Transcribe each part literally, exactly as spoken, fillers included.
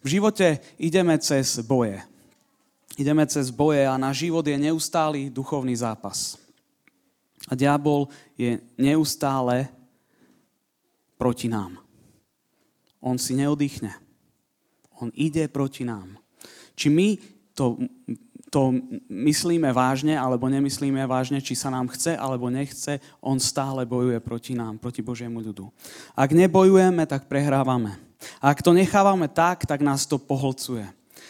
V živote ideme cez boje. Ideme cez boje a náš život je neustály duchovný zápas. A diabol je neustále proti nám. On si neoddychne. On ide proti nám. Či my to, to myslíme vážne, alebo nemyslíme vážne, či sa nám chce, alebo nechce, on stále bojuje proti nám, proti Božiemu ľudu. Ak nebojujeme, tak prehrávame. A ak to nechávame tak, tak nás to pohlcuje.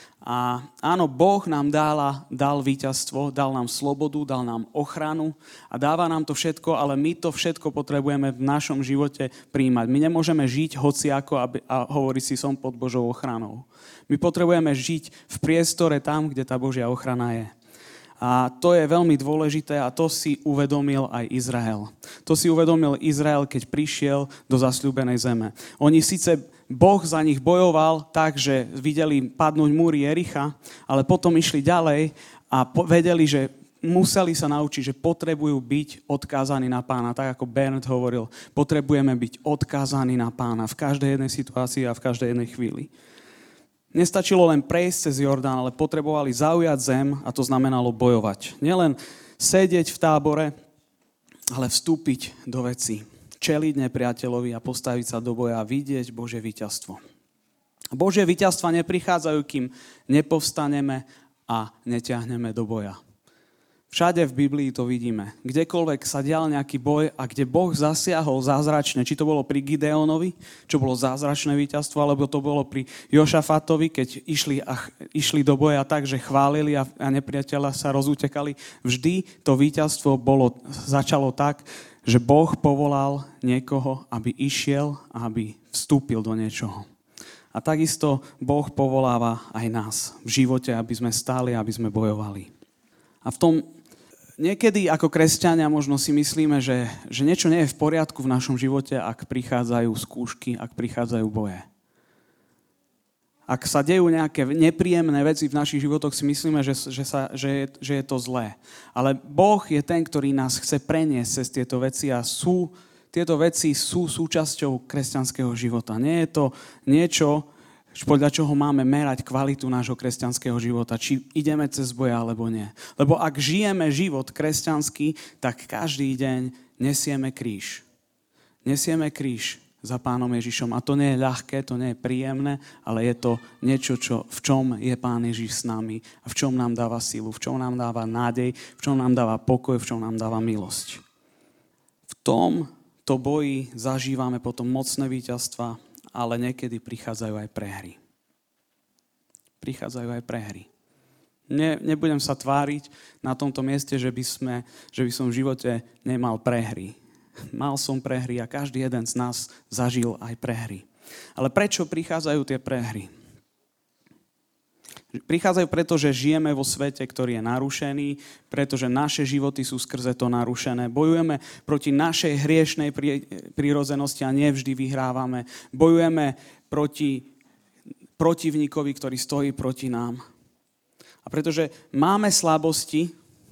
A áno, Boh nám dala, dal víťazstvo, dal nám slobodu, dal nám ochranu a dáva nám to všetko, ale my to všetko potrebujeme v našom živote príjmať. My nemôžeme žiť hociako aby, a hovoriť si, som pod Božou ochranou. My potrebujeme žiť v priestore tam, kde tá Božia ochrana je. A to je veľmi dôležité a to si uvedomil aj Izrael. To si uvedomil Izrael, keď prišiel do zasľúbenej zeme. Oni síce Boh za nich bojoval tak, že videli padnúť múry Jericha, ale potom išli ďalej a vedeli, že museli sa naučiť, že potrebujú byť odkázaní na Pána. Tak ako Bernd hovoril, potrebujeme byť odkázaní na Pána v každej jednej situácii a v každej jednej chvíli. Nestačilo len prejsť cez Jordán, ale potrebovali zaujať zem a to znamenalo bojovať. Nielen sedieť v tábore, ale vstúpiť do vecí. Čeliť nepriateľovi a postaviť sa do boja a vidieť Božie víťazstvo. Božie víťazstva neprichádzajú, kým nepovstaneme a netiahneme do boja. Všade v Biblii to vidíme. Kdekoľvek sa dial nejaký boj a kde Boh zasiahol zázračne, či to bolo pri Gideonovi, čo bolo zázračné víťazstvo, alebo to bolo pri Jošafatovi, keď išli, a, išli do boja tak, že chválili a, a nepriateľa sa rozútekali. Vždy to víťazstvo bolo, začalo tak, že Boh povolal niekoho, aby išiel a aby vstúpil do niečoho. A takisto Boh povoláva aj nás v živote, aby sme stáli, aby sme bojovali. A v tom niekedy ako kresťania možno si myslíme, že, že niečo nie je v poriadku v našom živote, ak prichádzajú skúšky, ak prichádzajú boje. Ak sa dejú nejaké nepríjemné veci v našich životoch, si myslíme, že, že, sa, že, je, že je to zlé. Ale Boh je ten, ktorý nás chce preniesť cez tieto veci a sú, tieto veci sú súčasťou kresťanského života. Nie je to niečo, podľa čoho máme merať kvalitu nášho kresťanského života, či ideme cez boja alebo nie. Lebo ak žijeme život kresťanský, tak každý deň nesieme kríž. Nesieme kríž za Pánom Ježišom. A to nie je ľahké, to nie je príjemné, ale je to niečo, čo, v čom je Pán Ježiš s nami a v čom nám dáva silu, v čom nám dáva nádej, v čom nám dáva pokoj, v čom nám dáva milosť. V tomto boji zažívame potom mocné víťazstva, ale niekedy prichádzajú aj prehry. Prichádzajú aj prehry. Ne, nebudem sa tváriť na tomto mieste, že by, sme, že by som v živote nemal prehry. Mal som prehry a každý jeden z nás zažil aj prehry. Ale prečo prichádzajú tie prehry? Prichádzajú preto, že žijeme vo svete, ktorý je narušený, pretože naše životy sú skrze to narušené. Bojujeme proti našej hriešnej prírodzenosti a nevždy vyhrávame. Bojujeme proti protivníkovi, ktorý stojí proti nám. A pretože máme slabosti,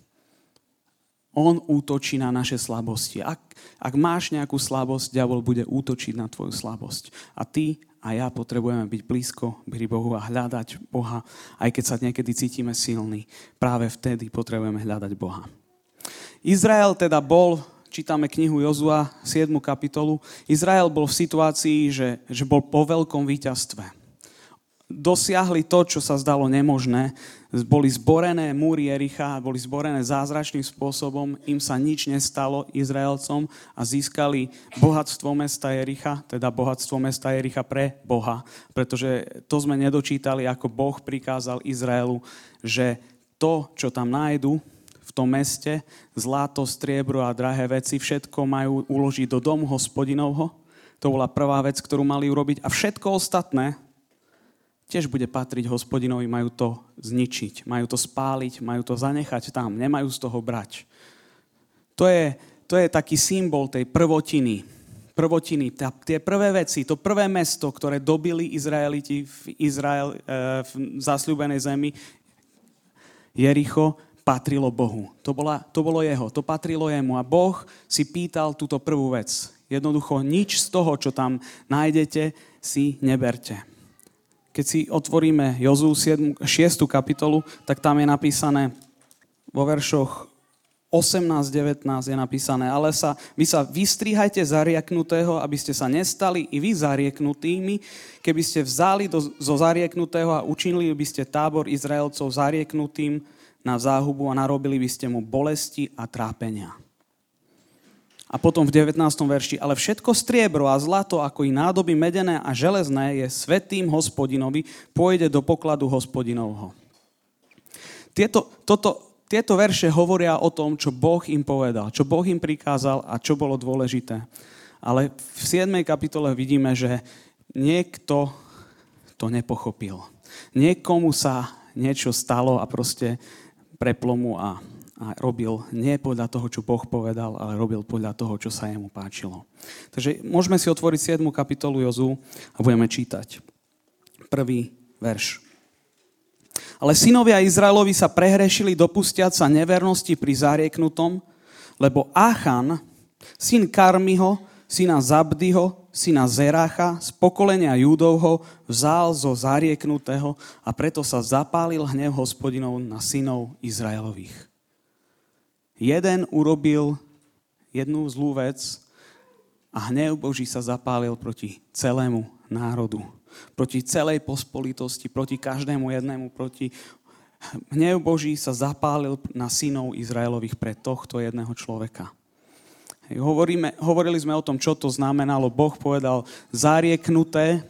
on útočí na naše slabosti. Ak, ak máš nejakú slabosť, diabol bude útočiť na tvoju slabosť. A ty a ja potrebujeme byť blízko pri Bohu a hľadať Boha, aj keď sa niekedy cítime silní. Práve vtedy potrebujeme hľadať Boha. Izrael teda bol, čítame knihu Jozua, siedmu kapitolu, Izrael bol v situácii, že, že bol po veľkom víťazstve. Dosiahli to, čo sa zdalo nemožné. Boli zborené múry Jericha, boli zborené zázračným spôsobom, im sa nič nestalo Izraelcom a získali bohatstvo mesta Jericha, teda bohatstvo mesta Jericha pre Boha. Pretože to sme nedočítali, ako Boh prikázal Izraelu, že to, čo tam nájdu v tom meste, zlato, striebro a drahé veci, všetko majú uložiť do domu Hospodinovho. To bola prvá vec, ktorú mali urobiť. A všetko ostatné tiež bude patriť Hospodinovi, majú to zničiť, majú to spáliť, majú to zanechať tam, nemajú z toho brať. To je, to je taký symbol tej prvotiny. Prvotiny, tá, tie prvé veci, to prvé mesto, ktoré dobili Izraeliti v, Izrael, v zasľúbenej zemi, Jericho, patrilo Bohu. To, bola, to bolo jeho, to patrilo jemu. A Boh si pýtal túto prvú vec. Jednoducho nič z toho, čo tam nájdete, si neberte. keď si otvoríme Jozú šiestú kapitolu, tak tam je napísané vo veršoch osemnásť devätnásť je napísané, ale sa, vy sa vystrihajte zarieknutého, aby ste sa nestali i vy zarieknutými, keby ste vzali do, zo zarieknutého a učinili by ste tábor Izraelcov zarieknutým na záhubu a narobili by ste mu bolesti a trápenia. A potom v devätnástom verši, ale všetko striebro a zlato, ako i nádoby medené a železné, je svätým Hospodinovi, pôjde do pokladu Hospodinovho. Tieto, toto Tieto verše hovoria o tom, čo Boh im povedal, čo Boh im prikázal a čo bolo dôležité. Ale v siedmej kapitole vidíme, že niekto to nepochopil. Niekomu sa niečo stalo a proste preplo mu a, a robil nie podľa toho, čo Boh povedal, ale robil podľa toho, čo sa jemu páčilo. Takže môžeme si otvoriť siedmu kapitolu Jozú a budeme čítať. Prvý verš. Ale synovia Izraelovi sa prehrešili dopustiať sa nevernosti pri zarieknutom, lebo Achan, syn Karmiho, syna Zabdyho, syna Zerácha, z pokolenia Júdovho, vzal zo zarieknutého a preto sa zapálil hnev Hospodinov na synov Izraelových. Jeden urobil jednu zlú vec a hnev Boží sa zapálil proti celému národu. Proti celej pospolitosti, proti každému jednému, proti hnev Boží sa zapálil na synov Izraelových pre tohto jedného človeka. Hej, hovoríme, hovorili sme o tom, čo to znamenalo. Boh povedal zarieknuté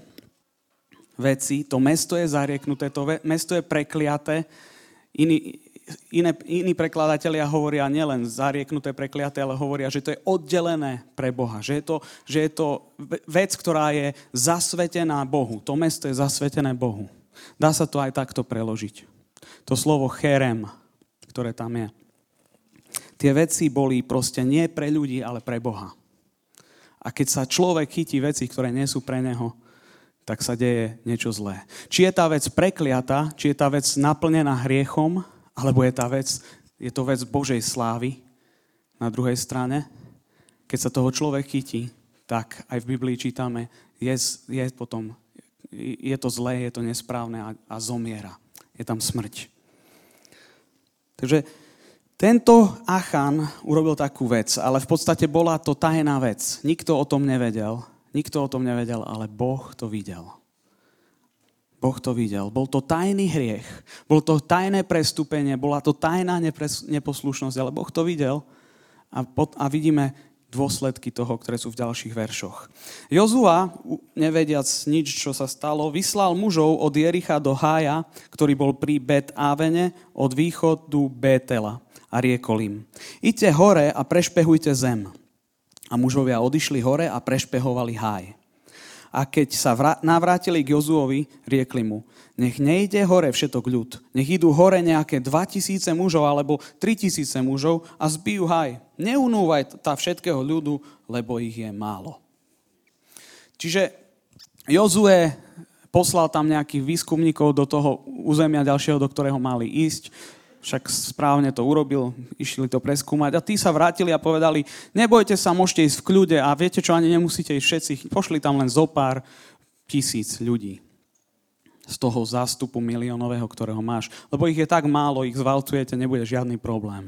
veci, to mesto je zarieknuté, to mesto je prekliaté. Iní, iné, iní prekladatelia hovoria nielen zarieknuté, prekliaté, ale hovoria, že to je oddelené pre Boha. Že je to, že je to vec, ktorá je zasvetená Bohu. To mesto je zasvetené Bohu. Dá sa to aj takto preložiť. To slovo cherem, ktoré tam je. Tie veci boli proste nie pre ľudí, ale pre Boha. A keď sa človek chytí veci, ktoré nie sú pre neho, tak sa deje niečo zlé. Či je tá vec prekliatá, či je tá vec naplnená hriechom, alebo je tá vec, je to vec Božej slávy na druhej strane. Keď sa toho človek chytí, tak aj v Biblii čítame, je, je potom, je to zlé, je to nesprávne a, a zomiera. Je tam smrť. Takže tento Achan urobil takú vec, ale v podstate bola to tajná vec. Nikto o tom nevedel, nikto o tom nevedel, ale Boh to videl. Boh to videl. Bol to tajný hriech. Bol to tajné prestúpenie. Bola to tajná nepres- neposlušnosť, ale Boh to videl a, pod, a vidíme dôsledky toho, ktoré sú v ďalších veršoch. Jozua, nevediac nič, čo sa stalo, vyslal mužov od Jericha do Hája, ktorý bol pri Bet-Ávene, od východu Bétela a riekol im: Iďte hore a prešpehujte zem. A mužovia odišli hore a prešpehovali Háj. A keď sa vrá- navrátili k Jozuovi, riekli mu: nech nejde hore všetok ľud, nech idú hore nejaké dva tisíce mužov alebo tri tisíce mužov a zbijú Háj. Neunúvaj tá všetkého ľudu, lebo ich je málo. Čiže Jozue poslal tam nejakých výskumníkov do toho územia ďalšieho, do ktorého mali ísť. Však správne to urobil, išli to preskúmať. A tí sa vrátili a povedali: nebojte sa, môžete ísť v kľude a viete čo, ani nemusíte ísť všetci. Pošli tam len zo pár tisíc ľudí z toho zástupu miliónového, ktorého máš. Lebo ich je tak málo, ich zvalcujete, nebude žiadny problém.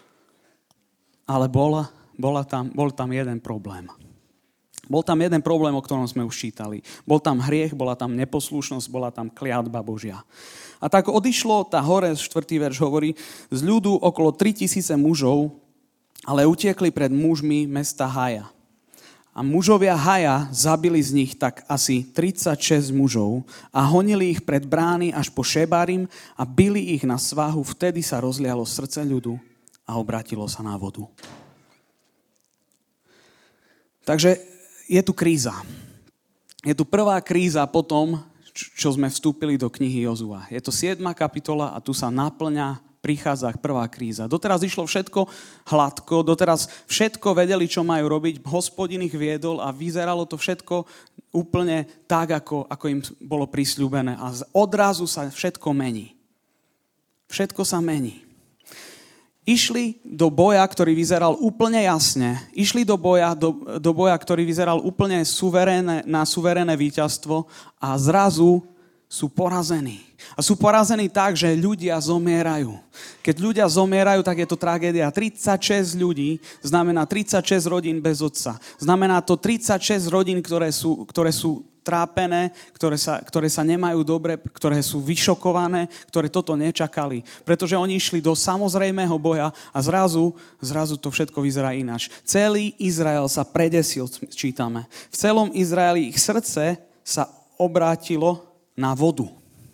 Ale bola, bola tam, bol tam jeden problém. Bol tam jeden problém, o ktorom sme už čítali. Bol tam hriech, bola tam neposlušnosť, bola tam kliatba Božia. A tak odišlo, tá hore, štvrtý verš hovorí, z ľudu okolo tri tisíce mužov, ale utiekli pred mužmi mesta Haja. A mužovia Haja zabili z nich tak asi tridsaťšesť mužov a honili ich pred brány až po Šebarim a bili ich na svahu. Vtedy sa rozlialo srdce ľudu a obrátilo sa na vodu. Takže je tu kríza. Je tu prvá kríza potom, čo sme vstúpili do knihy Jozua. Je to siedma kapitola a tu sa naplňa, prichádza prvá kríza. Doteraz išlo všetko hladko, doteraz všetko vedeli, čo majú robiť, Hospodin ich viedol a vyzeralo to všetko úplne tak, ako, ako im bolo prisľúbené. A odrazu sa všetko mení. Všetko sa mení. Išli do boja, ktorý vyzeral úplne jasne. Išli do boja, do, do boja, ktorý vyzeral úplne suverénne, na suverénne víťazstvo a zrazu sú porazení. A sú porazení tak, že ľudia zomierajú. Keď ľudia zomierajú, tak je to tragédia. tridsaťšesť ľudí znamená tridsaťšesť rodín bez otca. Znamená to tridsaťšesť rodín, ktoré sú, ktoré sú trápené, ktoré sa, ktoré sa nemajú dobre, ktoré sú vyšokované, ktoré toto nečakali. Pretože oni išli do samozrejmého boja a zrazu, zrazu to všetko vyzerá ináč. Celý Izrael sa predesil, čítame. V celom Izraeli ich srdce sa obrátilo na vodu.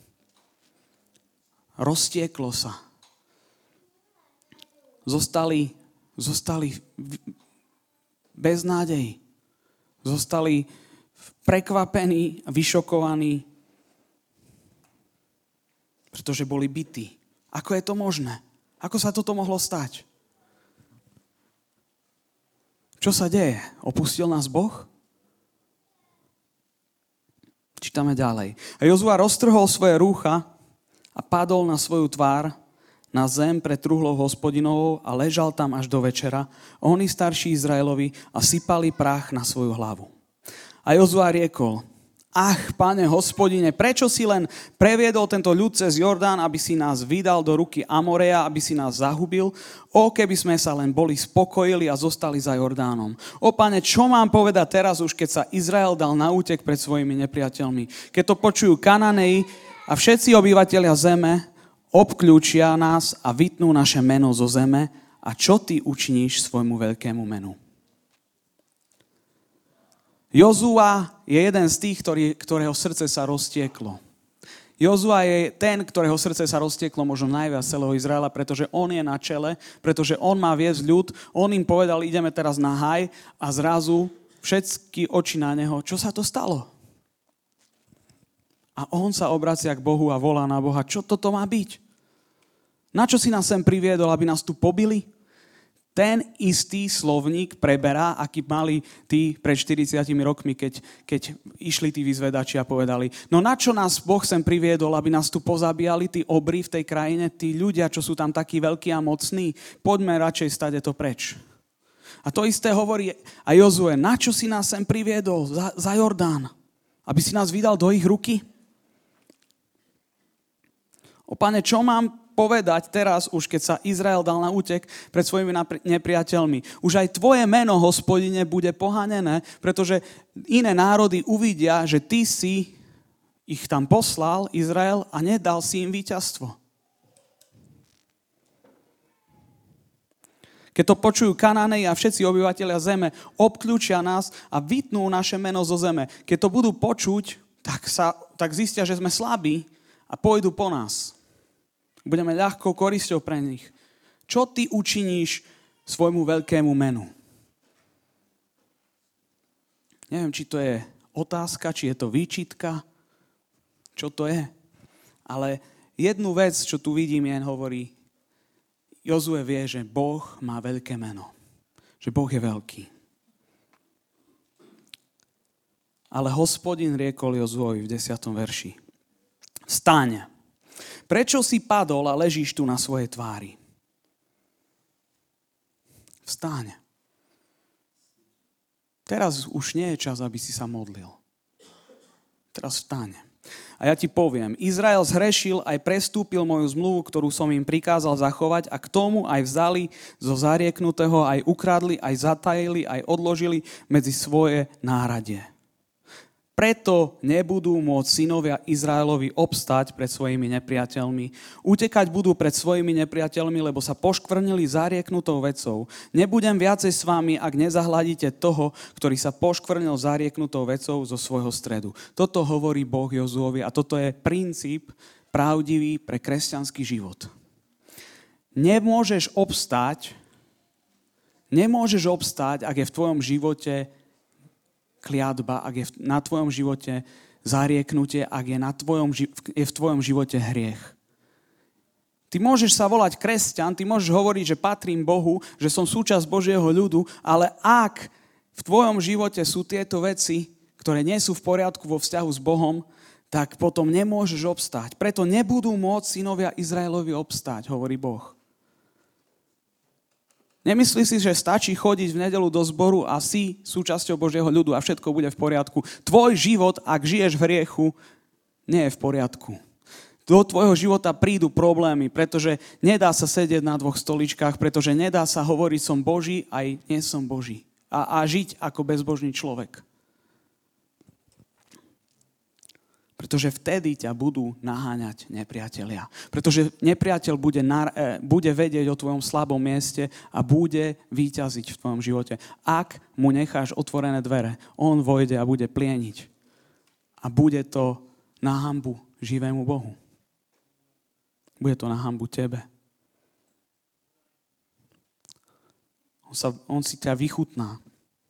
Roztieklo sa. Zostali, zostali bez nádeji. Zostali prekvapení a vyšokovaní, pretože boli bití. Ako je to možné? Ako sa toto mohlo stať? Čo sa deje? Opustil nás Boh? Čítame ďalej. A Jozua roztrhol svoje rúcha a padol na svoju tvár na zem pred truhlou Hospodinovou a ležal tam až do večera. Oni starší Izraelovi a sypali prach na svoju hlavu. A Jozua riekol: Ach, Pane Hospodine, prečo si len previedol tento ľud cez Jordán, aby si nás vydal do ruky Amoreja, aby si nás zahubil? O, keby sme sa len boli spokojili a zostali za Jordánom. O, Pane, čo mám povedať teraz už, keď sa Izrael dal na útek pred svojimi nepriateľmi? Keď to počujú Kananeji a všetci obyvatelia zeme, obkľúčia nás a vytnú naše meno zo zeme. A čo ty učiníš svojmu veľkému menu? Jozua je jeden z tých, ktorý, ktorého srdce sa roztieklo. Jozua je ten, ktorého srdce sa roztieklo možno najviac celého Izraela, pretože on je na čele, pretože on má viesť ľud. On im povedal, ideme teraz na haj a zrazu všetky oči na neho. Čo sa to stalo? A on sa obracia k Bohu a volá na Boha, čo toto má byť? Na čo si nás sem priviedol, aby nás tu pobili? Ten istý slovník preberá, aký mali tí pred štyridsiatimi rokmi, keď, keď išli tí vyzvedači a povedali, no na čo nás Boh sem priviedol, aby nás tu pozabíjali, tí obry v tej krajine, tí ľudia, čo sú tam takí veľkí a mocní, poďme radšej stade to preč. A to isté hovorí aj Jozue, na čo si nás sem priviedol za, za Jordán, aby si nás vydal do ich ruky? O Pane, čo mám povedať teraz už, keď sa Izrael dal na útek pred svojimi nepriateľmi? Už aj tvoje meno, Hospodine, bude pohanené, pretože iné národy uvidia, že ty si ich tam poslal, Izrael, a nedal si im víťazstvo. Keď to počujú Kananeji a všetci obyvatelia zeme, obkľúčia nás a vytnú naše meno zo zeme. Keď to budú počuť, tak, sa, tak zistia, že sme slabí a pôjdu po nás. Budeme ľahkou korisťou pre nich. Čo ty učiníš svojmu veľkému menu? Neviem, či to je otázka, či je to výčitka, čo to je. Ale jednu vec, čo tu vidím, jen hovorí, Jozue vie, že Boh má veľké meno. Že Boh je veľký. Ale Hospodin riekol Jozuovi v desiatom verši. Vstaň. Prečo si padol a ležíš tu na svojej tvári? Vstaň. Teraz už nie je čas, aby si sa modlil. Teraz vstaň. A ja ti poviem, Izrael zhrešil, aj prestúpil moju zmluvu, ktorú som im prikázal zachovať, a k tomu aj vzali zo zarieknutého, aj ukradli, aj zatajili, aj odložili medzi svoje náhradie. Preto nebudú môcť synovia Izraelovi obstáť pred svojimi nepriateľmi. Utekať budú pred svojimi nepriateľmi, lebo sa poškvrnili zarieknutou vecou. Nebudem viacej s vami, ak nezahladíte toho, ktorý sa poškvrnil zarieknutou vecou zo svojho stredu. Toto hovorí Boh Jozuovi a toto je princíp pravdivý pre kresťanský život. Nemôžeš obstáť, nemôžeš obstáť, ak je v tvojom živote kliatba, ak je na tvojom živote zarieknutie, ak je, na tvojom, je v tvojom živote hriech. Ty môžeš sa volať kresťan, ty môžeš hovoriť, že patrím Bohu, že som súčasť Božieho ľudu, ale ak v tvojom živote sú tieto veci, ktoré nie sú v poriadku vo vzťahu s Bohom, tak potom nemôžeš obstáť. Preto nebudú môcť synovia Izraelovi obstáť, hovorí Boh. Nemyslí si, že stačí chodiť v nedeľu do zboru a si súčasťou Božieho ľudu a všetko bude v poriadku. Tvoj život, ak žiješ v hriechu, nie je v poriadku. Do tvojho života prídu problémy, pretože nedá sa sedieť na dvoch stoličkách, pretože nedá sa hovoriť som Boží, aj nie som Boží. A, a žiť ako bezbožný človek. Pretože vtedy ťa budú naháňať nepriatelia. Pretože nepriateľ bude, na, bude vedieť o tvojom slabom mieste a bude víťaziť v tvojom živote. Ak mu necháš otvorené dvere, on vojde a bude plieniť. A bude to na hanbu živému Bohu. Bude to na hanbu tebe. On, sa, on si ťa vychutná.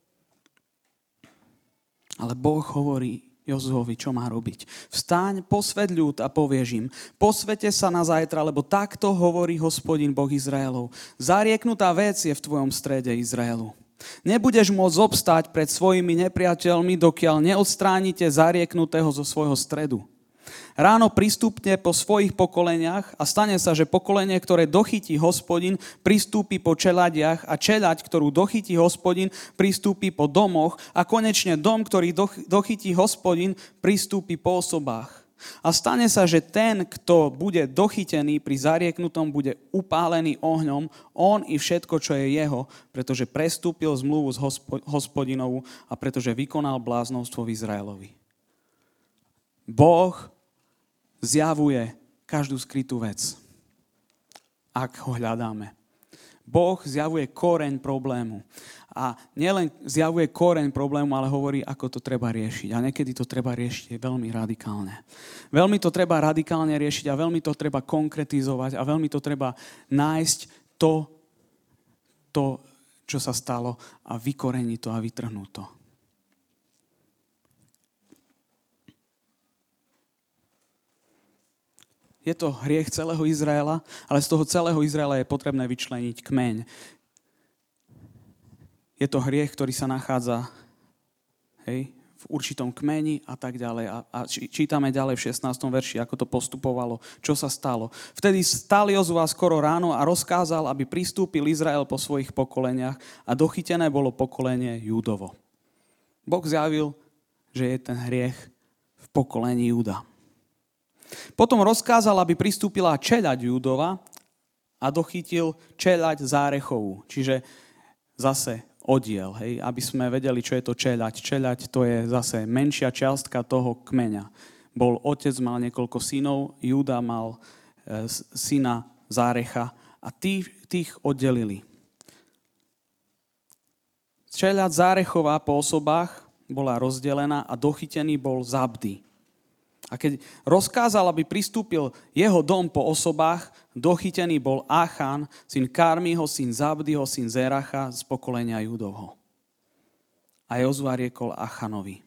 Ale Boh hovorí Jozuovi, čo má robiť. Vstaň, posväť ľud a povieš im, posväťte sa na zajtra, lebo takto hovorí Hospodin Boh Izraelov. Zarieknutá vec je v tvojom strede, Izraelu. Nebudeš môcť obstáť pred svojimi nepriateľmi, dokiaľ neodstránite zarieknutého zo svojho stredu. Ráno pristúpte po svojich pokoleniach a stane sa, že pokolenie, ktoré dochytí Hospodin, pristúpi po čeladiach a čeľaď, ktorú dochytí Hospodin, pristúpi po domoch a konečne dom, ktorý dochytí Hospodin, pristúpi po osobách. A stane sa, že ten, kto bude dochytený pri zarieknutom, bude upálený ohňom, on i všetko, čo je jeho, pretože prestúpil zmluvu s Hospodinovou a pretože vykonal bláznovstvo v Izraelovi. Boh zjavuje každú skrytú vec, ak ho hľadáme. Boh zjavuje koreň problému. A nielen zjavuje koreň problému, ale hovorí, ako to treba riešiť. A niekedy to treba riešiť veľmi radikálne. Veľmi to treba radikálne riešiť a veľmi to treba konkretizovať a veľmi to treba nájsť to, to čo sa stalo a vykoreniť to a vytrhnúť to. Je to hriech celého Izraela, ale z toho celého Izraela je potrebné vyčleniť kmeň. Je to hriech, ktorý sa nachádza hej, v určitom kmeni a tak ďalej. A, a čítame ďalej v šestnástom verši, ako to postupovalo, čo sa stalo. Vtedy stál Jozua skoro ráno a rozkázal, aby pristúpil Izrael po svojich pokoleniach a dochytené bolo pokolenie Júdovo. Boh zjavil, že je ten hriech v pokolení Júda. Potom rozkázal, aby pristúpila čeľaď Júdova a dochytil čeľaď Zárechovú. Čiže zase oddiel, hej, aby sme vedeli, čo je to čeľaď. Čeľaď to je zase menšia čiastka toho kmeňa. Bol otec, mal niekoľko synov, Júda mal e, syna Zárecha a tí, tých oddelili. Čeľaď Zárechová po osobách bola rozdelená a dochytený bol Zabdy. A keď rozkázal, aby pristúpil jeho dom po osobách, dochytený bol Achan, syn Karmiho, syn Zabdyho, syn Zeracha z pokolenia Júdovho. A Jozua riekol Achanovi: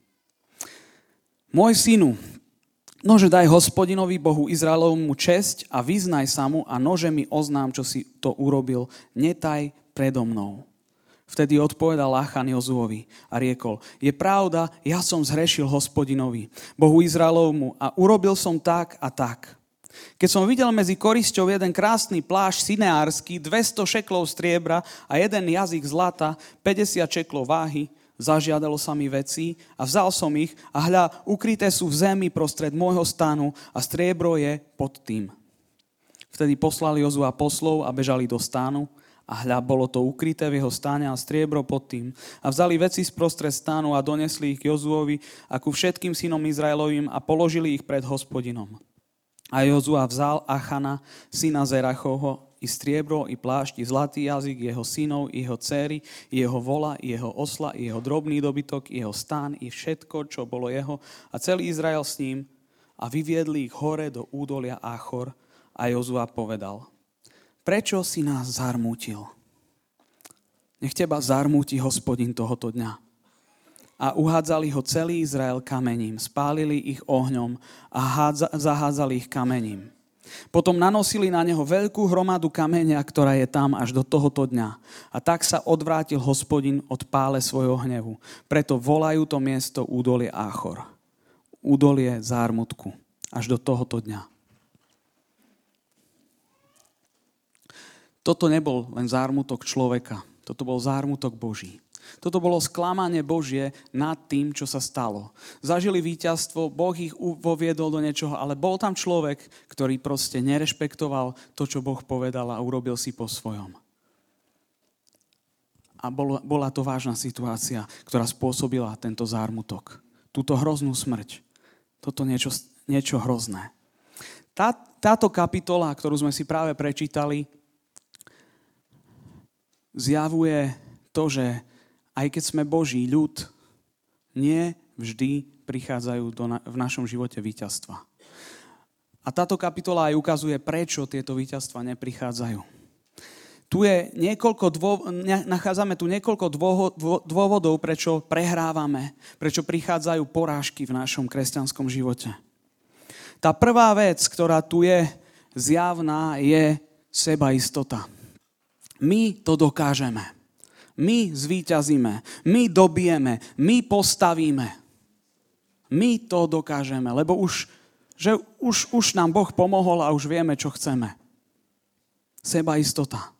Môj synu, nože daj Hospodinovi Bohu Izraelovmu česť a vyznaj sa mu a nože mi oznám, čo si to urobil, netaj predo mnou. Vtedy odpovedal Achan Jozuovi a riekol: Je pravda, ja som zhrešil Hospodinovi, Bohu Izraelovmu, a urobil som tak a tak. Keď som videl medzi korisťou jeden krásny plášť sineársky, dvesto šeklov striebra a jeden jazyk zlata, päťdesiat šeklov váhy, zažiadalo sa mi vecí a vzal som ich a hľa, ukryté sú v zemi prostred môjho stanu a striebro je pod tým. Vtedy poslal Jozua poslov a bežali do stánu. A hľa, bolo to ukryté v jeho stáne a striebro pod tým. A vzali veci sprostred stánu a donesli ich Jozuovi a ku všetkým synom Izraelovým a položili ich pred Hospodinom. A Jozua vzal Achana, syna Zerachovho, i striebro, i plášť, i zlatý jazyk, jeho synov, i jeho dcéry, i jeho vola, i jeho osla, i jeho drobný dobytok, i jeho stán, i všetko, čo bolo jeho, a celý Izrael s ním, a vyviedli ich hore do údolia Achor. A Jozua povedal: Prečo si nás zarmútil? Nech teba zarmúti Hospodin tohoto dňa. A uhádzali ho celý Izrael kamením, spálili ich ohňom a hádza, zahádzali ich kamením. Potom nanosili na neho veľkú hromadu kameňa, ktorá je tam až do tohoto dňa. A tak sa odvrátil Hospodin od pále svojho hnevu. Preto volajú to miesto údolie Achor. Údolie zármutku. Až do tohoto dňa. Toto nebol len zármutok človeka. Toto bol zármutok Boží. Toto bolo sklamanie Božie nad tým, čo sa stalo. Zažili víťazstvo, Boh ich voviedol do niečoho, ale bol tam človek, ktorý proste nerešpektoval to, čo Boh povedal a urobil si po svojom. A bola, bola to vážna situácia, ktorá spôsobila tento zármutok. Túto hroznú smrť. Toto niečo, niečo hrozné. Tá, táto kapitola, ktorú sme si práve prečítali, zjavuje to, že aj keď sme Boží ľud, nie vždy prichádzajú do na, v našom živote víťazstva. A táto kapitola aj ukazuje, prečo tieto víťazstva neprichádzajú. Tu je niekoľko dô, nachádzame tu niekoľko dô, dôvodov, prečo prehrávame, prečo prichádzajú porážky v našom kresťanskom živote. Tá prvá vec, ktorá tu je zjavná, je sebaistota. My to dokážeme. My zvíťazíme. My dobijeme. My postavíme. My to dokážeme, lebo už, že už, už nám Boh pomohol a už vieme, čo chceme. Sebaistota.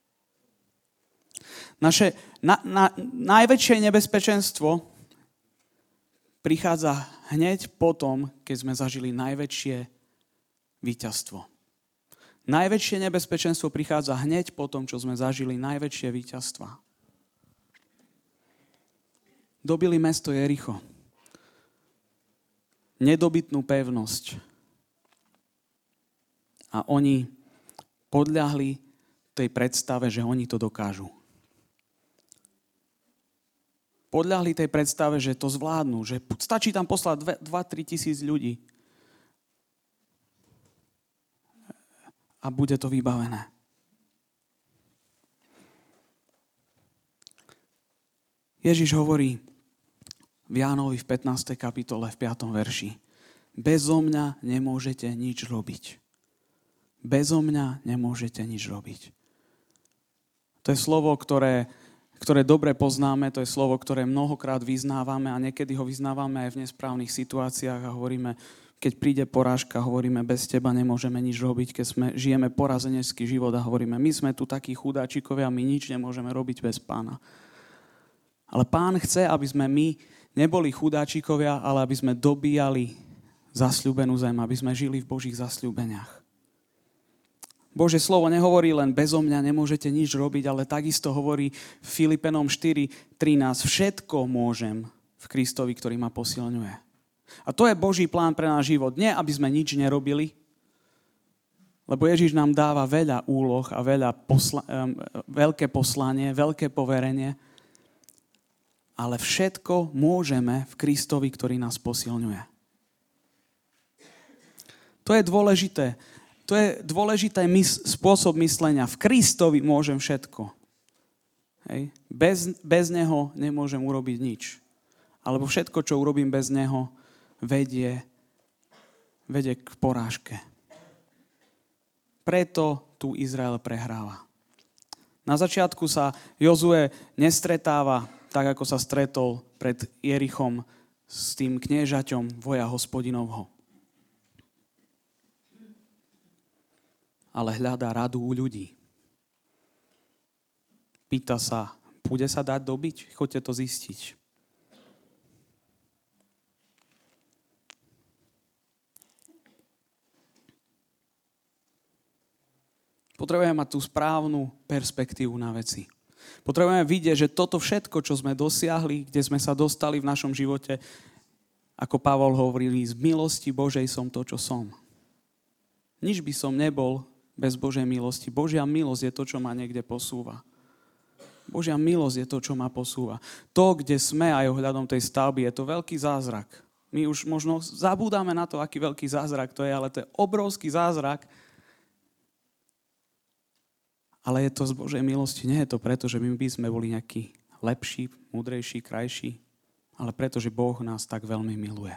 Naše na, na, najväčšie nebezpečenstvo prichádza hneď potom, keď sme zažili najväčšie víťazstvo. Najväčšie nebezpečenstvo prichádza hneď po tom, čo sme zažili najväčšie víťazstva. Dobili mesto Jericho. Nedobytnú pevnosť. A oni podľahli tej predstave, že oni to dokážu. Podľahli tej predstave, že to zvládnu, že stačí tam poslať dva tri tisíc ľudí a bude to vybavené. Ježiš hovorí v Jánovi v pätnástej kapitole v piatom verši: Bezo mňa nemôžete nič robiť. Bezo mňa nemôžete nič robiť. To je slovo, ktoré ktoré dobre poznáme, to je slovo, ktoré mnohokrát vyznávame a niekedy ho vyznávame aj v nesprávnych situáciách a hovoríme, keď príde porážka, hovoríme, bez teba nemôžeme nič robiť, keď sme, žijeme porazenecký život a hovoríme, my sme tu takí chudáčikovia, my nič nemôžeme robiť bez Pána. Ale Pán chce, aby sme my neboli chudáčikovia, ale aby sme dobíjali zasľúbenú zem, aby sme žili v Božích zasľúbeniach. Božie slovo nehovorí len bezo mňa nemôžete nič robiť, ale takisto hovorí Filipenom štyri trinásť: Všetko môžem v Kristovi, ktorý ma posilňuje. A to je Boží plán pre náš život. Nie, aby sme nič nerobili, lebo Ježiš nám dáva veľa úloh a veľa posla- veľké poslanie, veľké poverenie, ale všetko môžeme v Kristovi, ktorý nás posilňuje. To je dôležité. To je dôležitý mys- spôsob myslenia. V Kristovi môžem všetko. Hej. Bez, bez neho nemôžem urobiť nič. Alebo všetko, čo urobím bez neho, vedie, vedie k porážke. Preto tu Izrael prehráva. Na začiatku sa Jozue nestretáva tak, ako sa stretol pred Jerichom s tým kniežaťom voja Hospodinovho. Ale hľadá radu u ľudí. Pýta sa, bude sa dať dobiť? Choďte to zistiť. Potrebujeme mať tú správnu perspektívu na veci. Potrebujeme vidieť, že toto všetko, čo sme dosiahli, kde sme sa dostali v našom živote, ako Pavol hovoril, z milosti Božej som to, čo som. Nič by som nebol bez Božej milosti. Božia milosť je to, čo ma niekde posúva. Božia milosť je to, čo ma posúva. To, kde sme aj ohľadom tej stavby, je to veľký zázrak. My už možno zabúdame na to, aký veľký zázrak to je, ale to je obrovský zázrak. Ale je to z Božej milosti. Nie je to preto, že my by sme boli nejakí lepší, múdrejší, krajší, ale preto, že Boh nás tak veľmi miluje.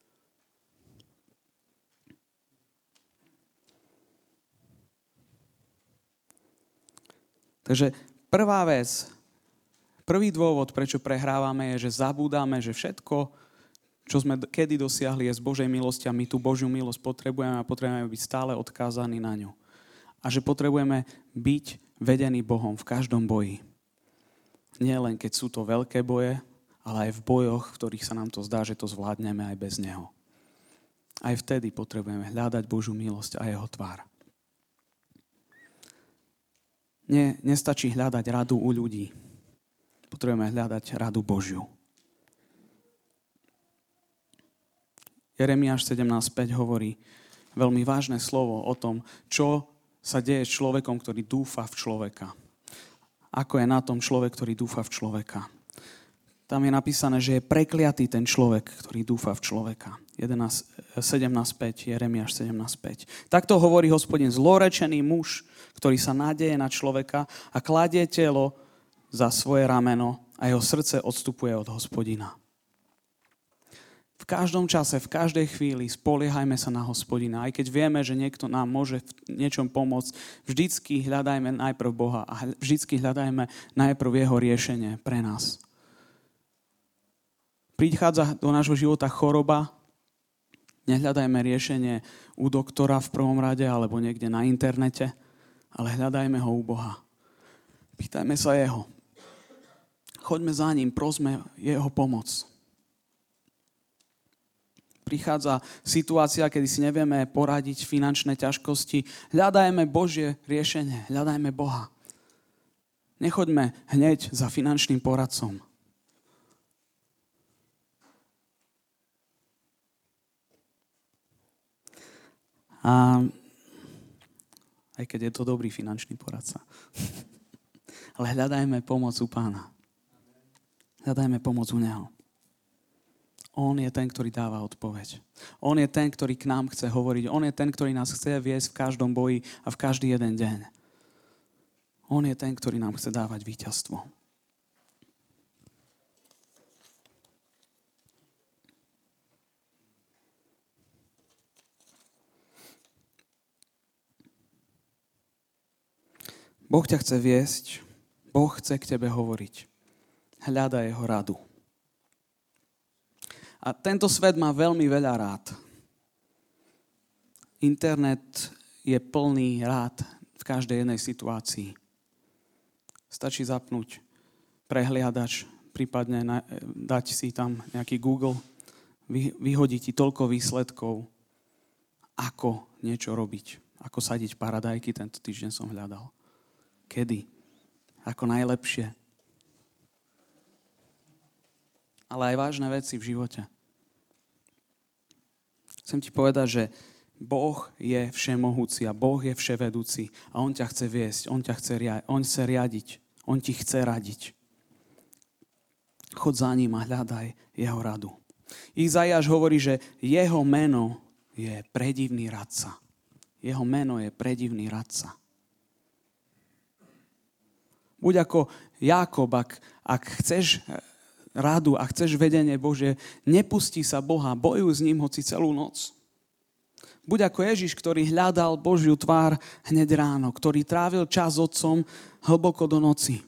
Takže prvá vec, prvý dôvod, prečo prehrávame, je, že zabúdame, že všetko, čo sme kedy dosiahli, je z Božej milosti a my tú Božiu milosť potrebujeme a potrebujeme byť stále odkázaní na ňu. A že potrebujeme byť vedení Bohom v každom boji. Nie len keď sú to veľké boje, ale aj v bojoch, v ktorých sa nám to zdá, že to zvládneme aj bez neho. Aj vtedy potrebujeme hľadať Božiu milosť a jeho tvár. Nie, nestačí hľadať radu u ľudí. Potrebujeme hľadať radu Božiu. Jeremiáš sedemnásť päť hovorí veľmi vážne slovo o tom, čo sa deje s človekom, ktorý dúfa v človeka. Ako je na tom človek, ktorý dúfa v človeka. Tam je napísané, že je prekliatý ten človek, ktorý dúfa v človeka. sedemnásť päť, Jeremiáš sedemnásť päť. Takto hovorí Hospodin, zlorečený muž, ktorý sa nádeje na človeka a kladie telo za svoje rameno a jeho srdce odstupuje od Hospodina. V každom čase, v každej chvíli spoliehajme sa na Hospodina. Aj keď vieme, že niekto nám môže v niečom pomôcť, vždycky hľadajme najprv Boha a vždycky hľadajme najprv jeho riešenie pre nás. Prichádza do nášho života choroba, nehľadajme riešenie u doktora v prvom rade alebo niekde na internete, ale hľadajme ho u Boha. Pýtajme sa jeho. Choďme za ním, prosme jeho pomoc. Prichádza situácia, kedy si nevieme poradiť finančné ťažkosti. Hľadajme Božie riešenie, hľadajme Boha. Nechoďme hneď za finančným poradcom. A aj keď je to dobrý finančný poradca. Ale hľadajme pomoc u Pána. Hľadajme pomoc u Neho. On je ten, ktorý dáva odpoveď. On je ten, ktorý k nám chce hovoriť. On je ten, ktorý nás chce viesť v každom boji a v každý jeden deň. On je ten, ktorý nám chce dávať víťazstvo. Boh ťa chce viesť, Boh chce k tebe hovoriť. Hľadaj jeho radu. A tento svet má veľmi veľa rád. Internet je plný rád v každej jednej situácii. Stačí zapnúť prehliadač, prípadne na, dať si tam nejaký Google, vy, vyhodí ti toľko výsledkov, ako niečo robiť. Ako sadiť paradajky, tento týždeň som hľadal. Kedy? Ako najlepšie. Ale aj vážne veci v živote. Chcem ti povedať, že Boh je všemohúci a Boh je vševedúci a On ťa chce viesť, On ťa chce, on chce riadiť, On ti chce radiť. Chod za ním a hľadaj jeho radu. Izaiáš hovorí, že jeho meno je predivný radca. Jeho meno je predivný radca. Buď ako Jákob, ak, ak chceš radu a chceš vedenie Božie, nepustí sa Boha, bojuj s ním hoci celú noc. Buď ako Ježiš, ktorý hľadal Božiu tvár hneď ráno, ktorý trávil čas s Otcom hlboko do noci.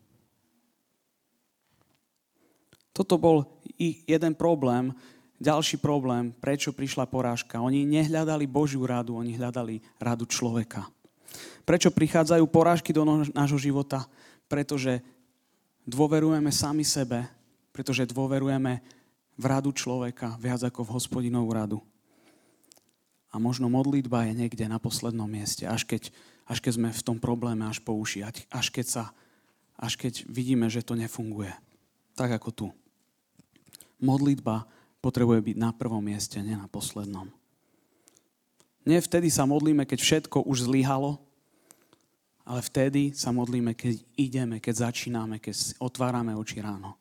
Toto bol ich jeden problém, ďalší problém, prečo prišla porážka. Oni nehľadali Božiu radu, oni hľadali radu človeka. Prečo prichádzajú porážky do nášho života? Pretože dôverujeme sami sebe, pretože dôverujeme v radu človeka viac ako v Hospodinovú radu. A možno modlitba je niekde na poslednom mieste, až keď, až keď sme v tom probléme až po uši, až keď, sa, až keď vidíme, že to nefunguje. Tak ako tu. Modlitba potrebuje byť na prvom mieste, nie na poslednom. Nie vtedy sa modlíme, keď všetko už zlyhalo, ale vtedy sa modlíme, keď ideme, keď začíname, keď otvárame oči ráno.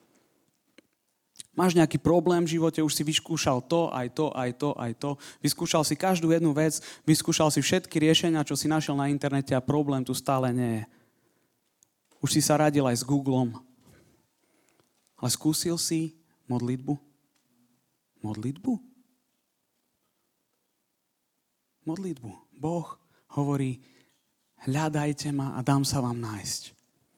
Máš nejaký problém v živote, už si vyskúšal to, aj to, aj to, aj to. Vyskúšal si každú jednu vec, vyskúšal si všetky riešenia, čo si našiel na internete a problém tu stále nie je. Už si sa radil aj s Googlom. Ale skúsil si modlitbu? Modlitbu? Modlitbu. Boh hovorí, hľadajte ma a dám sa vám nájsť.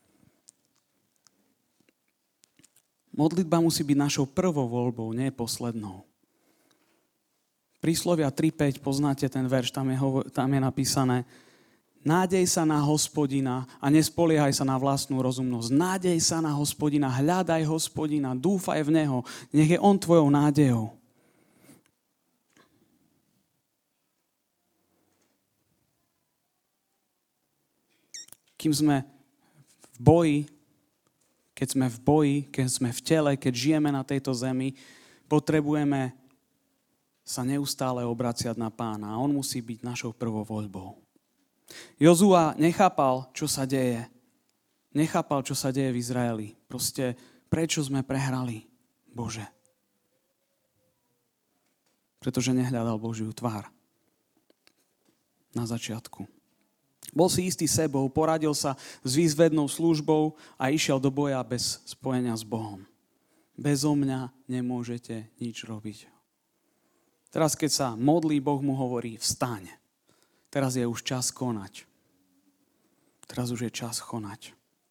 Modlitba musí byť našou prvou voľbou, nie poslednou. Príslovia tri päť, poznáte ten verš, tam je, tam je napísané, Nádej sa na Hospodina a nespoliehaj sa na vlastnú rozumnosť. Nádej sa na Hospodina, hľadaj Hospodina, dúfaj v Neho, nech je On tvojou nádejou. Kým sme v boji, keď sme v boji, keď sme v tele, keď žijeme na tejto zemi, potrebujeme sa neustále obraciať na Pána a on musí byť našou prvou voľbou. Jozua nechápal, čo sa deje. Nechápal, čo sa deje v Izraeli. Proste, prečo sme prehrali, Bože? Pretože nehľadal Božiu tvár na začiatku. Bol si istý sebou, poradil sa s výzvednou službou a išiel do boja bez spojenia s Bohom. Bezo mňa nemôžete nič robiť. Teraz, keď sa modlí, Boh mu hovorí, vstaň. Teraz je už čas konať. Teraz už je čas konať.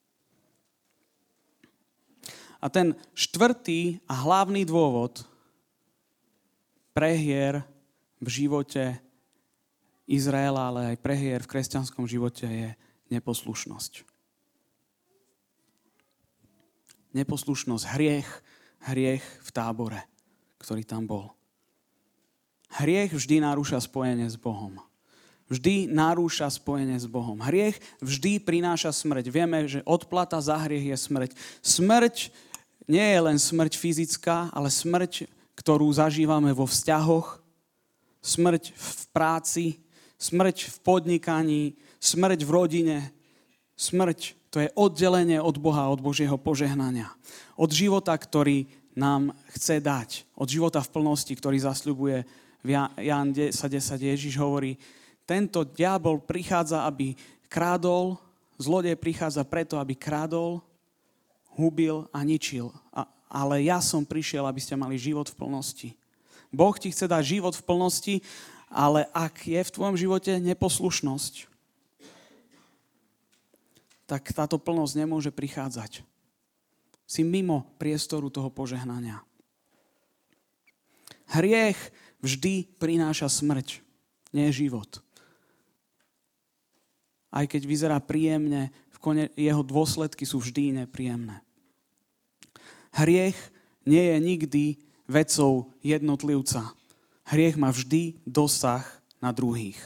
A ten štvrtý a hlavný dôvod prehier v živote Izraela, ale aj prehier v kresťanskom živote je neposlušnosť. Neposlušnosť, hriech, hriech v tábore, ktorý tam bol. Hriech vždy narúša spojenie s Bohom. Vždy narúša spojenie s Bohom. Hriech vždy prináša smrť. Vieme, že odplata za hriech je smrť. Smrť nie je len smrť fyzická, ale smrť, ktorú zažívame vo vzťahoch, smrť v práci, smrť v podnikaní, smrť v rodine. Smrť, to je oddelenie od Boha, od Božieho požehnania. Od života, ktorý nám chce dať. Od života v plnosti, ktorý zasľubuje v Ján desať desať. Ježiš hovorí, tento diabol prichádza, aby krádol, zlodej prichádza preto, aby krádol, hubil a ničil. A, ale ja som prišiel, aby ste mali život v plnosti. Boh ti chce dať život v plnosti, ale ak je v tvojom živote neposlušnosť, tak táto plnosť nemôže prichádzať. Si mimo priestoru toho požehnania. Hriech vždy prináša smrť, nie život. Aj keď vyzerá príjemne, v kone jeho dôsledky sú vždy nepríjemné. Hriech nie je nikdy vecou jednotlivca. Hriech má vždy dosah na druhých.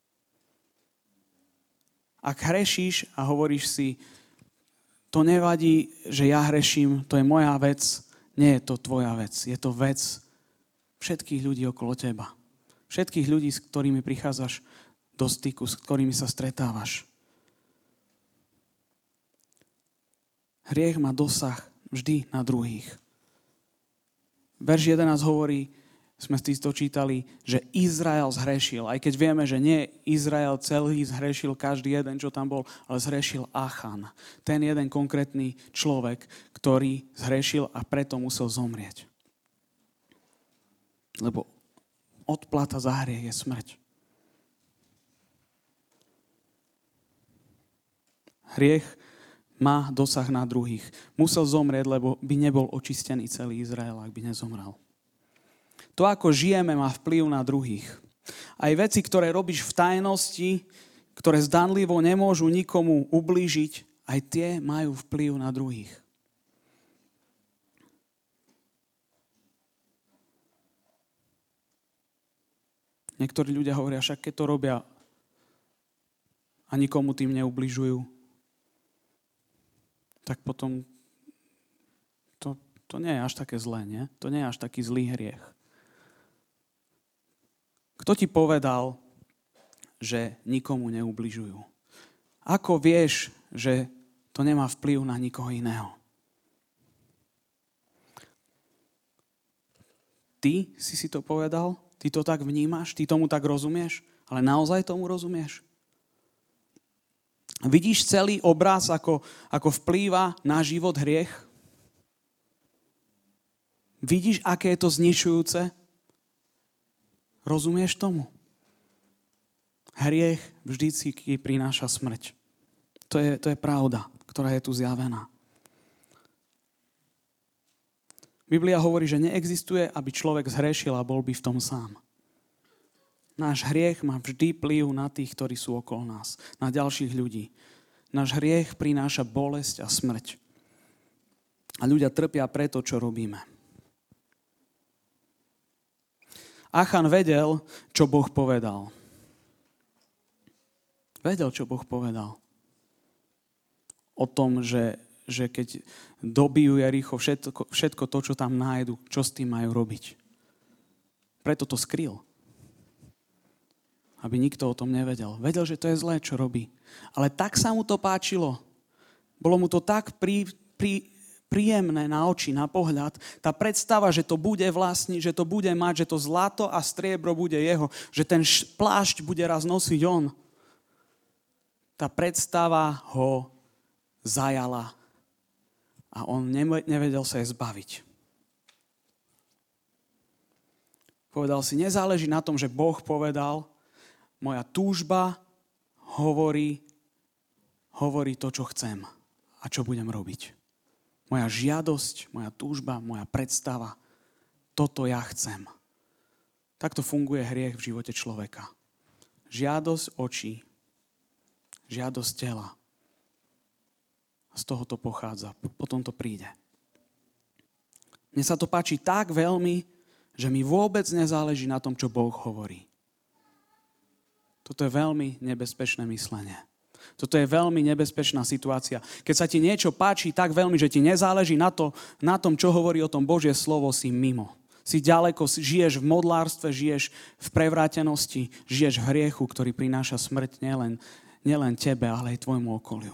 Ak hrešíš a hovoríš si, to nevadí, že ja hreším, to je moja vec, nie je to tvoja vec. Je to vec všetkých ľudí okolo teba. Všetkých ľudí, s ktorými prichádzaš do styku, s ktorými sa stretávaš. Hriech má dosah vždy na druhých. Verš jedenásť hovorí, sme si to čítali, že Izrael zhrešil. Aj keď vieme, že nie Izrael celý zhrešil, každý jeden, čo tam bol, ale zhrešil Achan. Ten jeden konkrétny človek, ktorý zhrešil a preto musel zomrieť. Lebo odplata za hriech je smrť. Hriech má dosah na druhých. Musel zomrieť, lebo by nebol očistený celý Izrael, ak by nezomrel. To, ako žijeme, má vplyv na druhých. Aj veci, ktoré robíš v tajnosti, ktoré zdanlivo nemôžu nikomu ublížiť, aj tie majú vplyv na druhých. Niektorí ľudia hovoria, však keď to robia a nikomu tým neubližujú, tak potom to, to nie je až také zlé, nie? To nie je až taký zlý hriech. Kto ti povedal, že nikomu neubližujú? Ako vieš, že to nemá vplyv na nikoho iného? Ty si si to povedal? Ty to tak vnímaš? Ty tomu tak rozumieš? Ale naozaj tomu rozumieš? Vidíš celý obraz, ako, ako vplýva na život hriech? Vidíš, aké je to zničujúce? Rozumieš tomu? Hriech vždycky prináša smrť. To je, to je pravda, ktorá je tu zjavená. Biblia hovorí, že neexistuje, aby človek zhrešil a bol by v tom sám. Náš hriech má vždy vplyv na tých, ktorí sú okolo nás, na ďalších ľudí. Náš hriech prináša bolesť a smrť. A ľudia trpia preto, čo robíme. Achan vedel, čo Boh povedal. Vedel, čo Boh povedal. O tom, že, že keď dobijú Jericho, všetko, všetko to, čo tam nájdu, čo s tým majú robiť. Preto to skryl. Aby nikto o tom nevedel. Vedel, že to je zlé, čo robí. Ale tak sa mu to páčilo. Bolo mu to tak prí, prí, príjemné na oči, na pohľad. Tá predstava, že to bude vlastniť, že to bude mať, že to zlato a striebro bude jeho, že ten plášť bude raz nosiť on. Tá predstava ho zajala a on nevedel sa jej zbaviť. Povedal si, nezáleží na tom, že Boh povedal, moja túžba hovorí, hovorí to, čo chcem a čo budem robiť. Moja žiadosť, moja túžba, moja predstava, toto ja chcem. Takto funguje hriech v živote človeka. Žiadosť očí, žiadosť tela. Z toho to pochádza, potom to príde. Mne sa to páči tak veľmi, že mi vôbec nezáleží na tom, čo Boh hovorí. Toto je veľmi nebezpečné myslenie. Toto je veľmi nebezpečná situácia. Keď sa ti niečo páči tak veľmi, že ti nezáleží na, to, na tom, čo hovorí o tom Božie slovo, si mimo. Si ďaleko, žiješ v modlárstve, žiješ v prevrátenosti, žiješ v hriechu, ktorý prináša smrť nielen, nielen tebe, ale aj tvojmu okoliu.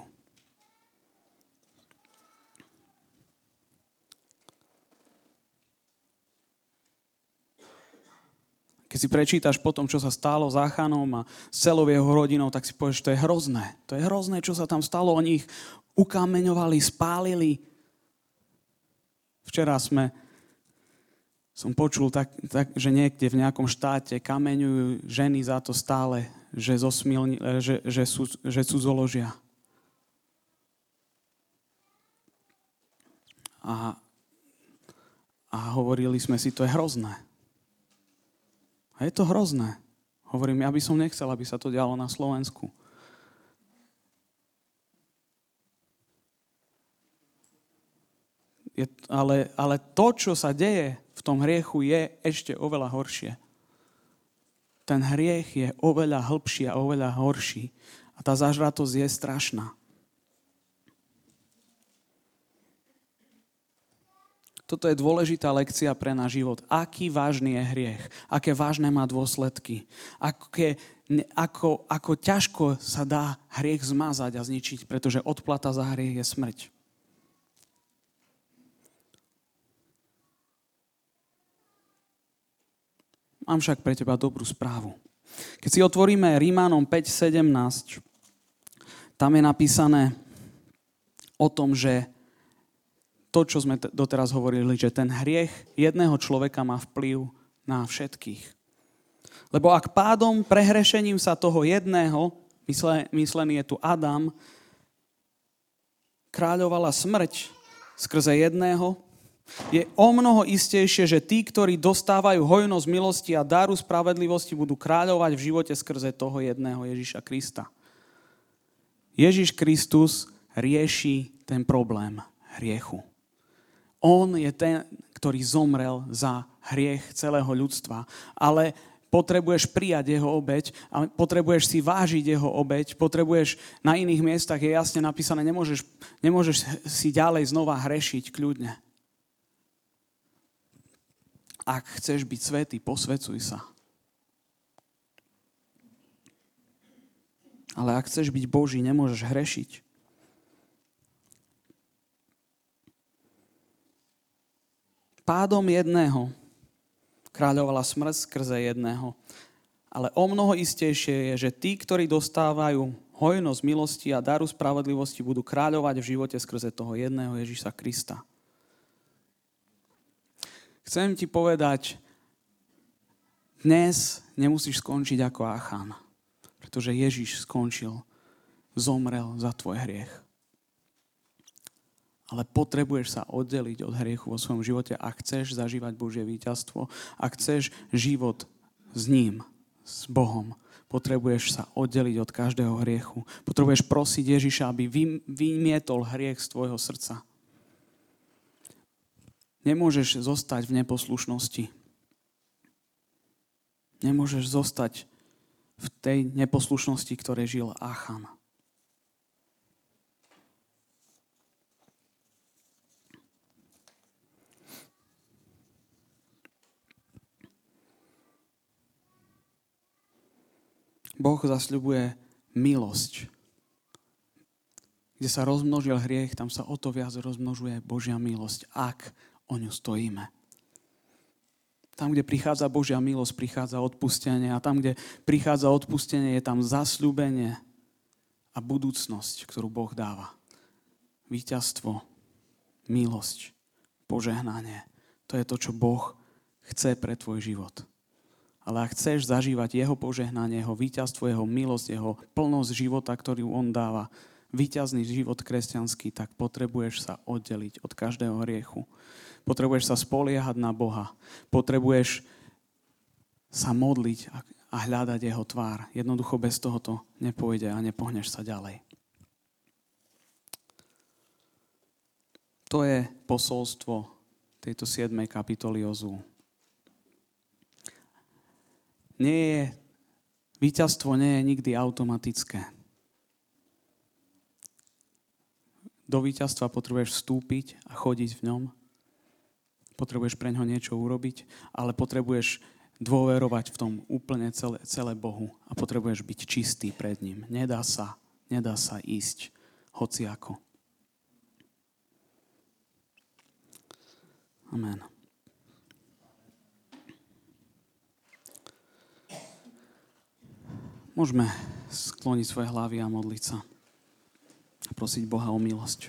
Keď si prečítaš po tom, čo sa stalo s Achanom a s celou jeho rodinou, tak si povieš, že to je hrozné. To je hrozné, čo sa tam stalo. Oni ich ukameňovali, spálili. Včera sme, som počul, tak, tak, že niekde v nejakom štáte kameňujú ženy za to stále, že, zosmilni, že, že, sú, že sú zoložia. A, a hovorili sme si, to je hrozné. A je to hrozné. Hovorím, ja by som nechcel, aby sa to dialo na Slovensku. Je, ale, ale to, čo sa deje v tom hriechu, je ešte oveľa horšie. Ten hriech je oveľa hlbší a oveľa horší. A tá zažratosť je strašná. Toto je dôležitá lekcia pre náš život. Aký vážny je hriech. Aké vážne má dôsledky. Aké, ako, ako ťažko sa dá hriech zmazať a zničiť, pretože odplata za hriech je smrť. Mám však pre teba dobrú správu. Keď si otvoríme Rímanom päť sedemnásť, tam je napísané o tom, že to, čo sme doteraz hovorili, že ten hriech jedného človeka má vplyv na všetkých. Lebo ak pádom, prehrešením sa toho jedného, myslený je tu Adam, kráľovala smrť skrze jedného, je o mnoho istejšie, že tí, ktorí dostávajú hojnosť milosti a daru spravedlivosti, budú kráľovať v živote skrze toho jedného Ježiša Krista. Ježiš Kristus rieši ten problém hriechu. On je ten, ktorý zomrel za hriech celého ľudstva, ale potrebuješ prijať jeho obeť a potrebuješ si vážiť jeho obeť, potrebuješ na iných miestach, je jasne napísané, nemôžeš, nemôžeš si ďalej znova hrešiť kľudne. Ak chceš byť svätý, posväcuj sa. Ale ak chceš byť Boží, nemôžeš hrešiť. Pádom jedného kráľovala smrť skrze jedného. Ale o mnoho istejšie je, že tí, ktorí dostávajú hojnosť milosti a daru spravodlivosti, budú kráľovať v živote skrze toho jedného Ježiša Krista. Chcem ti povedať, dnes nemusíš skončiť ako Achan, pretože Ježiš skončil, zomrel za tvoj hriech. Ale potrebuješ sa oddeliť od hriechu vo svojom živote, ak chceš zažívať Božie víťazstvo, ak chceš život s ním s Bohom. Potrebuješ sa oddeliť od každého hriechu. Potrebuješ prosiť Ježiša, aby vymietol hriech z tvojho srdca. Nemôžeš zostať v neposlušnosti. Nemôžeš zostať v tej neposlušnosti, ktorej žil Achan. Boh zasľubuje milosť. Kde sa rozmnožil hriech, tam sa o to viac rozmnožuje Božia milosť, ak o ňu stojíme. Tam, kde prichádza Božia milosť, prichádza odpustenie a tam, kde prichádza odpustenie, je tam zasľúbenie a budúcnosť, ktorú Boh dáva. Víťazstvo, milosť, požehnanie. To je to, čo Boh chce pre tvoj život. Ale ak chceš zažívať jeho požehnanie, jeho víťazstvo, jeho milosť, jeho plnosť života, ktorú on dáva, víťazný život kresťanský, tak potrebuješ sa oddeliť od každého hriechu. Potrebuješ sa spoliehať na Boha. Potrebuješ sa modliť a hľadať jeho tvár. Jednoducho bez toho to nepôjde a nepohneš sa ďalej. To je posolstvo tejto siedmej kapitoly Jozue. Nie je, víťazstvo nie je nikdy automatické. Do víťazstva potrebuješ vstúpiť a chodiť v ňom. Potrebuješ pre ňo niečo urobiť, ale potrebuješ dôverovať v tom úplne celé, celé Bohu a potrebuješ byť čistý pred ním. Nedá sa, nedá sa ísť hociako. Amen. Môžeme skloniť svoje hlavy a modliť sa a prosiť Boha o milosť.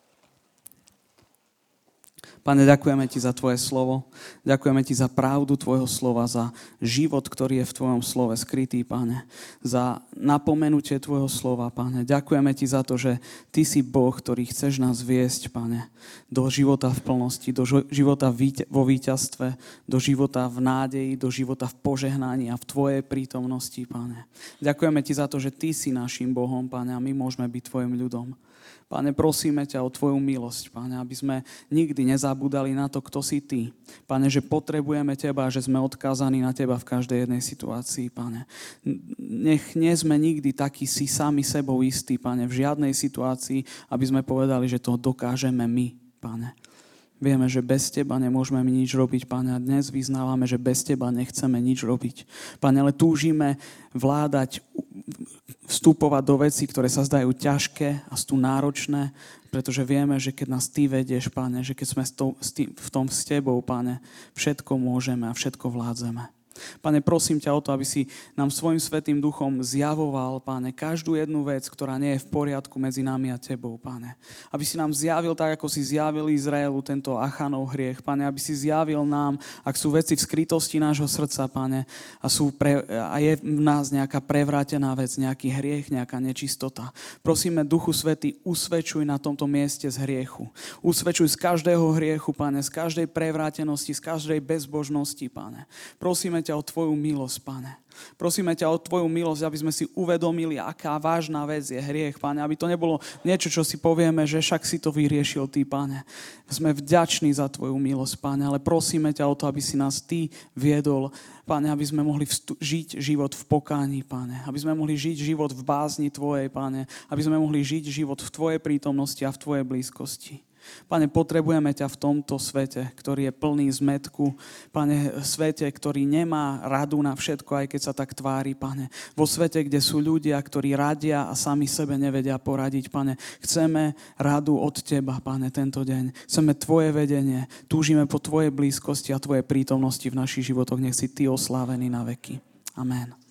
Pane, ďakujeme ti za tvoje slovo. Ďakujeme ti za pravdu tvojho slova, za život, ktorý je v tvojom slove skrytý, Pane. Za napomenutie tvojho slova, Pane. Ďakujeme ti za to, že ty si Boh, ktorý chceš nás viesť, Pane, do života v plnosti, do života vo víťazstve, do života v nádeji, do života v požehnaní a v tvojej prítomnosti, Pane. Ďakujeme ti za to, že ty si našim Bohom, Pane, a my môžeme byť tvojim ľudom. Pane, prosíme ťa o tvoju milosť, Pane, aby sme nikdy nezabúdali na to, kto si ty. Pane, že potrebujeme teba, že sme odkázaní na teba v každej jednej situácii, Pane. Nech nie sme nikdy takí si sami sebou istí, Pane, v žiadnej situácii, aby sme povedali, že to dokážeme my, Pane. Vieme, že bez teba nemôžeme nič robiť, Pane, a dnes vyznávame, že bez teba nechceme nič robiť. Pane, ale túžime vládať, vstupovať do vecí, ktoré sa zdajú ťažké a sú náročné, pretože vieme, že keď nás ty vedieš, Pane, že keď sme v tom s tebou, Pane, všetko môžeme a všetko vládzeme. Pane, prosím ťa o to, aby si nám svojim svätým duchom zjavoval, Pane, každú jednu vec, ktorá nie je v poriadku medzi nami a tebou, Pane. Aby si nám zjavil tak, ako si zjavil Izraelu tento Achanov hriech, Pane, aby si zjavil nám, ak sú veci v skrytosti nášho srdca, Pane, a, sú pre, a je v nás nejaká prevrátená vec, nejaký hriech, nejaká nečistota. Prosíme, Duchu Svätý, usvedčuj na tomto mieste z hriechu. Usvedčuj z každého hriechu, Pane, z každej prevrátenosti, z každej bezbožnosti, Pane. Prosíme ťa o tvoju milosť, Pane. Prosíme ťa o tvoju milosť, aby sme si uvedomili, aká vážna vec je hriech, Pane. Aby to nebolo niečo, čo si povieme, že však si to vyriešil ty, Pane. Sme vďační za tvoju milosť, Pane, ale prosíme ťa o to, aby si nás ty viedol, Pane, aby sme mohli vstu- žiť život v pokáni, Pane. Aby sme mohli žiť život v bázni tvojej, Pane. Aby sme mohli žiť život v tvojej prítomnosti a v tvojej blízkosti. Pane, potrebujeme ťa v tomto svete, ktorý je plný zmätku. Pane, svete, ktorý nemá radu na všetko, aj keď sa tak tvári, Pane. Vo svete, kde sú ľudia, ktorí radia a sami sebe nevedia poradiť, Pane. Chceme radu od teba, Pane, tento deň. Chceme tvoje vedenie. Túžime po tvojej blízkosti a tvojej prítomnosti v našich životoch. Nech si ty oslávený na veky. Amen.